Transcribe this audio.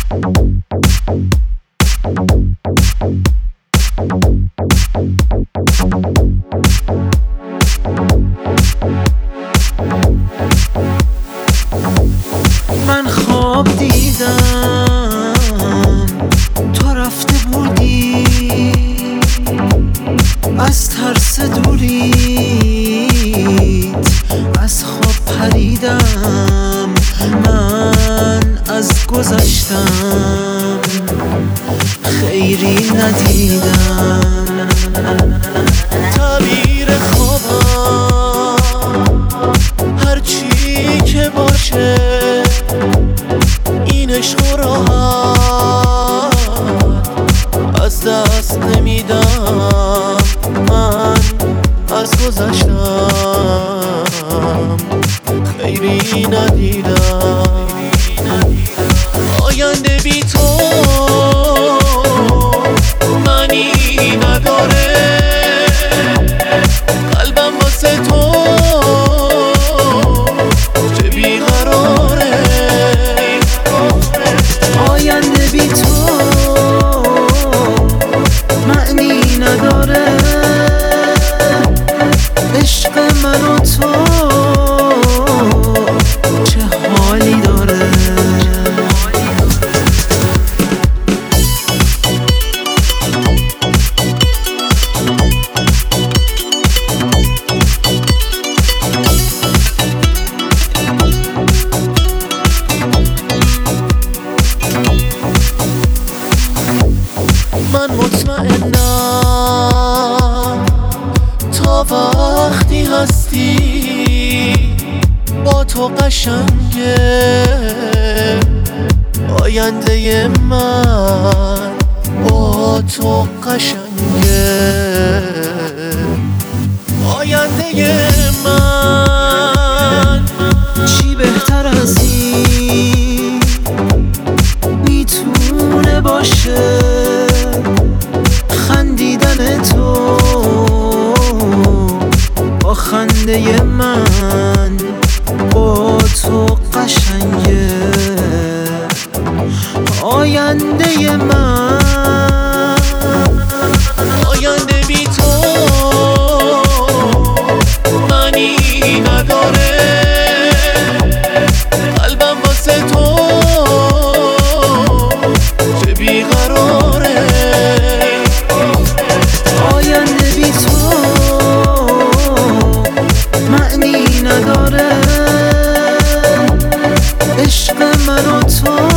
من خواب دیدم تو رفته بودی، از ترس دوریت از خواب پریدم. من از گذشتم خیری ندیدم. تعبیر خوابم هرچی که باشه، این عشق و راحت از دست نمیدم. من از گذشتم خیری ندیدم. آینده بی تو معنی نداره، قلبم واسه تو چه بیقراره. آینده بی تو معنی نداره، عشق من و تو چه حالی داره. من مطمئنم تا وقتی هستی با تو قشنگه. آینده من با تو قشنگه. آینده من چی بهتر از این میتونه باشه؟ خندیدن تو با خنده من با تو قشنگه. آینده من آینده بی تو معنی نداره، قلبم واسه تو چه بیقراره. آینده بی تو معنی نداره، عشق من و تو